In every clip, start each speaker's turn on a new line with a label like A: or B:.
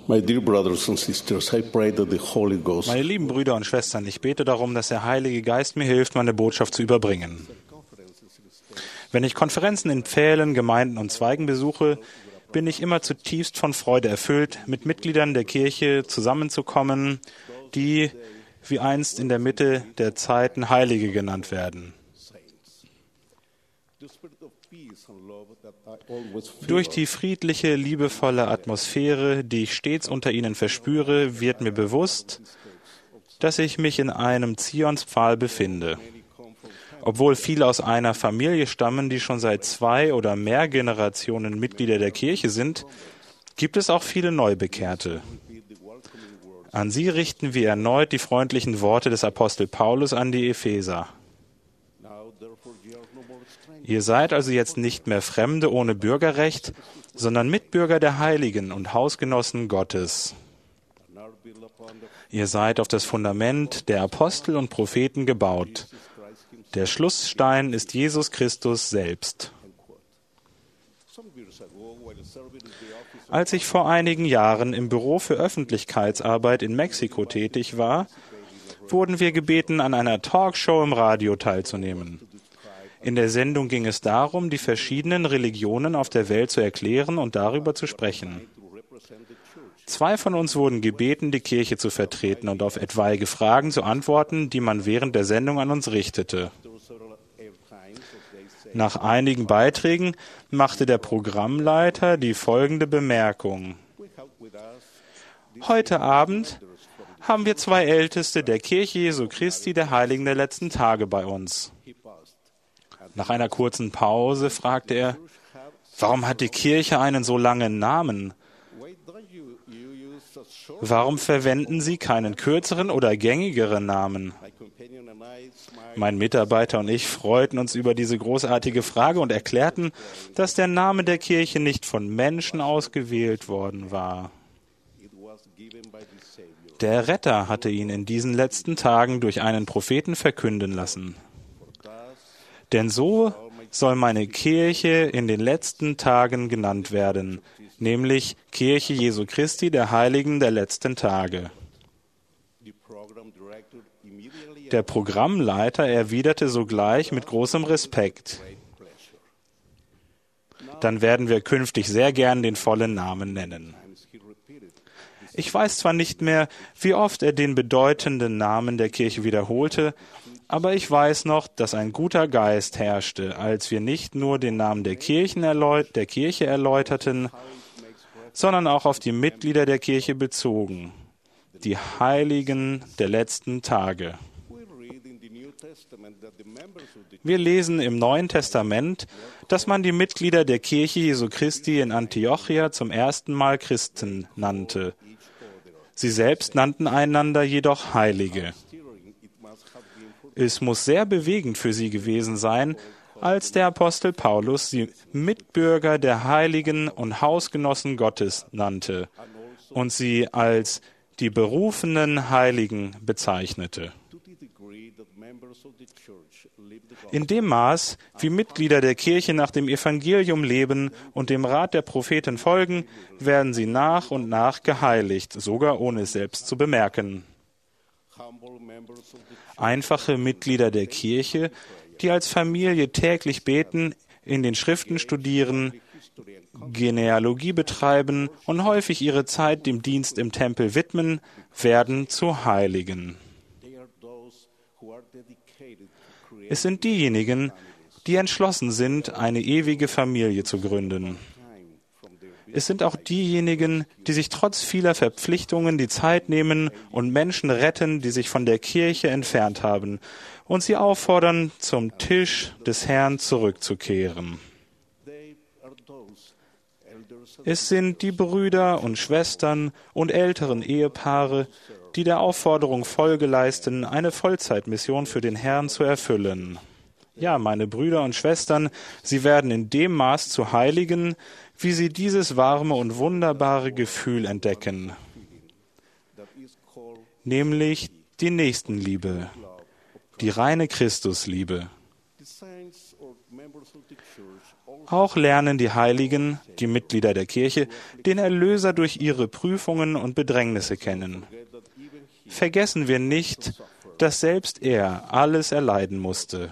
A: My dear brothers and sisters, I pray that the Holy Ghost
B: Meine lieben Brüder und Schwestern, ich bete darum, dass der Heilige Geist mir hilft, meine Botschaft zu überbringen. Wenn ich Konferenzen in Pfählen, Gemeinden und Zweigen besuche, bin ich immer zutiefst von Freude erfüllt, mit Mitgliedern der Kirche zusammenzukommen, die wie einst in der Mitte der Zeiten Heilige genannt werden. Durch die friedliche, liebevolle Atmosphäre, die ich stets unter ihnen verspüre, wird mir bewusst, dass ich mich in einem Zionspfahl befinde. Obwohl viele aus einer Familie stammen, die schon seit 2 oder mehr Generationen Mitglieder der Kirche sind, gibt es auch viele Neubekehrte. An sie richten wir erneut die freundlichen Worte des Apostel Paulus an die Epheser. Ihr seid also jetzt nicht mehr Fremde ohne Bürgerrecht, sondern Mitbürger der Heiligen und Hausgenossen Gottes. Ihr seid auf das Fundament der Apostel und Propheten gebaut. Der Schlussstein ist Jesus Christus selbst. Als ich vor einigen Jahren im Büro für Öffentlichkeitsarbeit in Mexiko tätig war, wurden wir gebeten, an einer Talkshow im Radio teilzunehmen. In der Sendung ging es darum, die verschiedenen Religionen auf der Welt zu erklären und darüber zu sprechen. 2 von uns wurden gebeten, die Kirche zu vertreten und auf etwaige Fragen zu antworten, die man während der Sendung an uns richtete. Nach einigen Beiträgen machte der Programmleiter die folgende Bemerkung: Heute Abend haben wir 2 Älteste der Kirche Jesu Christi der Heiligen der letzten Tage bei uns. Nach einer kurzen Pause fragte er: Warum hat die Kirche einen so langen Namen? Warum verwenden Sie keinen kürzeren oder gängigeren Namen? Mein Mitarbeiter und ich freuten uns über diese großartige Frage und erklärten, dass der Name der Kirche nicht von Menschen ausgewählt worden war. Der Retter hatte ihn in diesen letzten Tagen durch einen Propheten verkünden lassen. Denn so soll meine Kirche in den letzten Tagen genannt werden, nämlich Kirche Jesu Christi der Heiligen der letzten Tage. Der Programmleiter erwiderte sogleich mit großem Respekt: Dann werden wir künftig sehr gern den vollen Namen nennen. Ich weiß zwar nicht mehr, wie oft er den bedeutenden Namen der Kirche wiederholte, aber ich weiß noch, dass ein guter Geist herrschte, als wir nicht nur den Namen der Kirche erläuterten, sondern auch auf die Mitglieder der Kirche bezogen, die Heiligen der letzten Tage. Wir lesen im Neuen Testament, dass man die Mitglieder der Kirche Jesu Christi in Antiochia zum ersten Mal Christen nannte. Sie selbst nannten einander jedoch Heilige. Es muss sehr bewegend für sie gewesen sein, als der Apostel Paulus sie Mitbürger der Heiligen und Hausgenossen Gottes nannte und sie als die berufenen Heiligen bezeichnete. In dem Maß, wie Mitglieder der Kirche nach dem Evangelium leben und dem Rat der Propheten folgen, werden sie nach und nach geheiligt, sogar ohne es selbst zu bemerken. Einfache Mitglieder der Kirche, die als Familie täglich beten, in den Schriften studieren, Genealogie betreiben und häufig ihre Zeit dem Dienst im Tempel widmen, werden zu Heiligen. Es sind diejenigen, die entschlossen sind, eine ewige Familie zu gründen. Es sind auch diejenigen, die sich trotz vieler Verpflichtungen die Zeit nehmen und Menschen retten, die sich von der Kirche entfernt haben, und sie auffordern, zum Tisch des Herrn zurückzukehren. Es sind die Brüder und Schwestern und älteren Ehepaare, die der Aufforderung Folge leisten, eine Vollzeitmission für den Herrn zu erfüllen. Ja, meine Brüder und Schwestern, sie werden in dem Maß zu Heiligen, wie sie dieses warme und wunderbare Gefühl entdecken, nämlich die Nächstenliebe, die reine Christusliebe. Auch lernen die Heiligen, die Mitglieder der Kirche, den Erlöser durch ihre Prüfungen und Bedrängnisse kennen. Vergessen wir nicht, dass selbst er alles erleiden musste.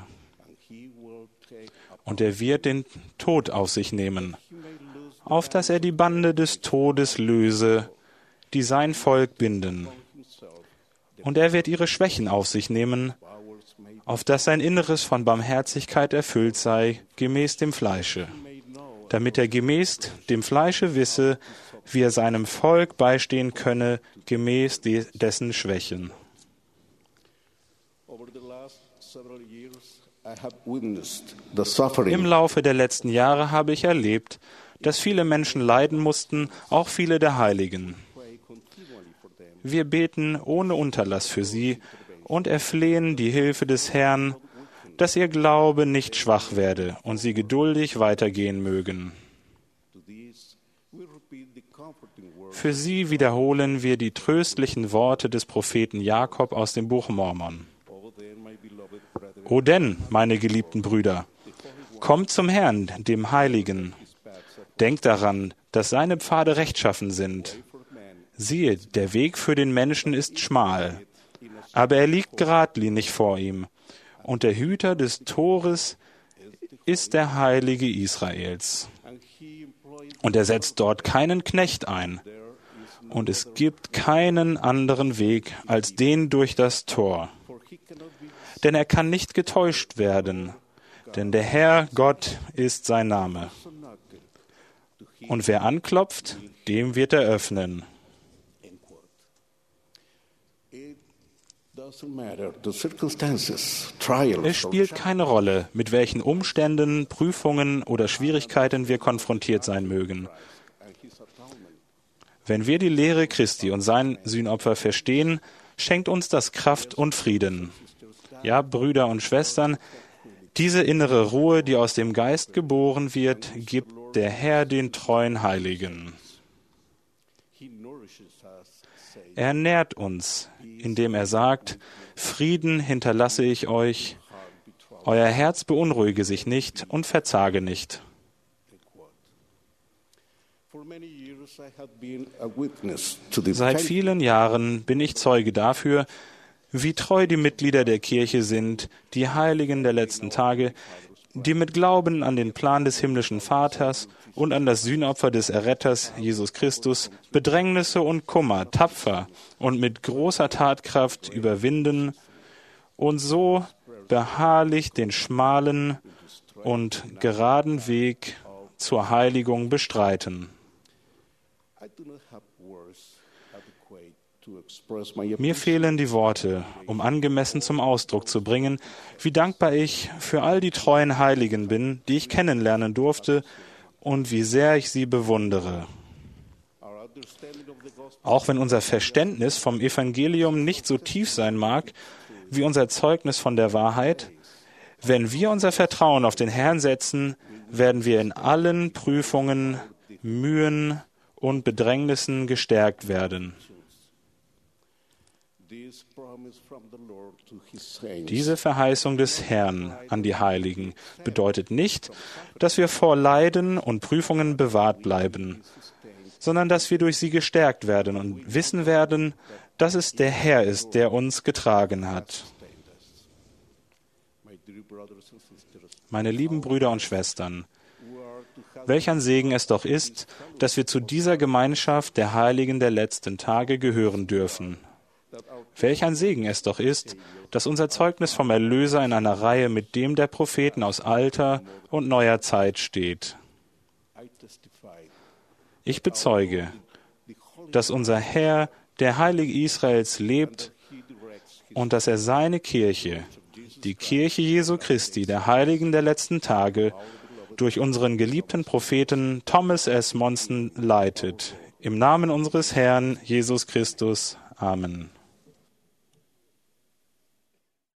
B: Und er wird den Tod auf sich nehmen, auf dass er die Bande des Todes löse, die sein Volk binden. Und er wird ihre Schwächen auf sich nehmen, auf dass sein Inneres von Barmherzigkeit erfüllt sei, gemäß dem Fleische, damit er gemäß dem Fleische wisse, wie er seinem Volk beistehen könne, gemäß dessen Schwächen. Im Laufe der letzten Jahre habe ich erlebt, dass viele Menschen leiden mussten, auch viele der Heiligen. Wir beten ohne Unterlass für sie und erflehen die Hilfe des Herrn, dass ihr Glaube nicht schwach werde und sie geduldig weitergehen mögen. Für sie wiederholen wir die tröstlichen Worte des Propheten Jakob aus dem Buch Mormon. O denn, meine geliebten Brüder, kommt zum Herrn, dem Heiligen. Denkt daran, dass seine Pfade rechtschaffen sind. Siehe, der Weg für den Menschen ist schmal, aber er liegt geradlinig vor ihm. Und der Hüter des Tores ist der Heilige Israels. Und er setzt dort keinen Knecht ein. Und es gibt keinen anderen Weg als den durch das Tor. Denn er kann nicht getäuscht werden, denn der Herr Gott ist sein Name. Und wer anklopft, dem wird er öffnen. Es spielt keine Rolle, mit welchen Umständen, Prüfungen oder Schwierigkeiten wir konfrontiert sein mögen. Wenn wir die Lehre Christi und sein Sühnopfer verstehen, schenkt uns das Kraft und Frieden. Ja, Brüder und Schwestern, diese innere Ruhe, die aus dem Geist geboren wird, gibt der Herr den treuen Heiligen. Er nährt uns, indem er sagt, Frieden hinterlasse ich euch, euer Herz beunruhige sich nicht und verzage nicht. Seit vielen Jahren bin ich Zeuge dafür, wie treu die Mitglieder der Kirche sind, die Heiligen der letzten Tage, die mit Glauben an den Plan des himmlischen Vaters und an das Sühnopfer des Erretters, Jesus Christus, Bedrängnisse und Kummer tapfer und mit großer Tatkraft überwinden und so beharrlich den schmalen und geraden Weg zur Heiligung bestreiten. Mir fehlen die Worte, um angemessen zum Ausdruck zu bringen, wie dankbar ich für all die treuen Heiligen bin, die ich kennenlernen durfte, und wie sehr ich sie bewundere. Auch wenn unser Verständnis vom Evangelium nicht so tief sein mag, wie unser Zeugnis von der Wahrheit, wenn wir unser Vertrauen auf den Herrn setzen, werden wir in allen Prüfungen, Mühen und Bedrängnissen gestärkt werden. Diese Verheißung des Herrn an die Heiligen bedeutet nicht, dass wir vor Leiden und Prüfungen bewahrt bleiben, sondern dass wir durch sie gestärkt werden und wissen werden, dass es der Herr ist, der uns getragen hat. Meine lieben Brüder und Schwestern, welch ein Segen es doch ist, dass wir zu dieser Gemeinschaft der Heiligen der letzten Tage gehören dürfen. Welch ein Segen es doch ist, dass unser Zeugnis vom Erlöser in einer Reihe mit dem der Propheten aus alter und neuer Zeit steht. Ich bezeuge, dass unser Herr, der Heilige Israels, lebt und dass er seine Kirche, die Kirche Jesu Christi, der Heiligen der letzten Tage, durch unseren geliebten Propheten Thomas S. Monson leitet. Im Namen unseres Herrn Jesus Christus. Amen.